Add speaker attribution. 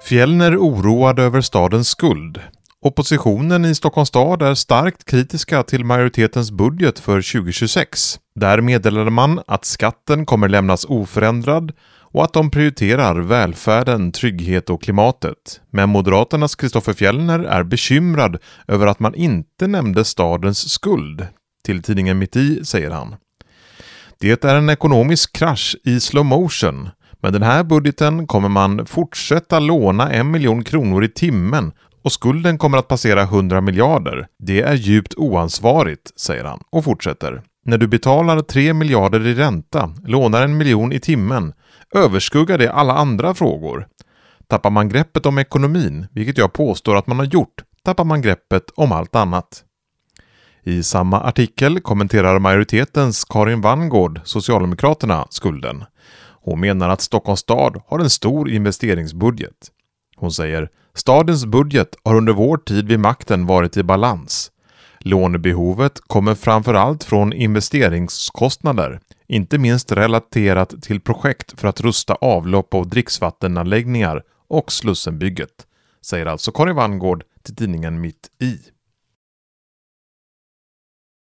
Speaker 1: Fjellner oroad över stadens skuld. Oppositionen i Stockholms stad är starkt kritiska till majoritetens budget för 2026. Där meddelade man att skatten kommer lämnas oförändrad och att de prioriterar välfärden, trygghet och klimatet. Men Moderaternas Kristoffer Fjellner är bekymrad över att man inte nämnde stadens skuld. Till tidningen Mitt i säger han: "Det är en ekonomisk krasch i slow motion. Men den här budgeten kommer man fortsätta låna 1 miljon kronor i timmen och skulden kommer att passera 100 miljarder. Det är djupt oansvarigt", säger han och fortsätter: "När du betalar 3 miljarder i ränta, lånar 1 miljon i timmen, överskuggar det alla andra frågor. Tappar man greppet om ekonomin, vilket jag påstår att man har gjort, tappar man greppet om allt annat." I samma artikel kommenterar majoritetens Karin Vangård, Socialdemokraterna, skulden. Hon menar att Stockholms stad har en stor investeringsbudget. Hon säger: "Stadens budget har under vår tid vid makten varit i balans. Lånebehovet kommer framförallt från investeringskostnader, inte minst relaterat till projekt för att rusta avlopp och dricksvattenanläggningar och Slussenbygget", säger alltså Karin Vangård till tidningen Mitt i.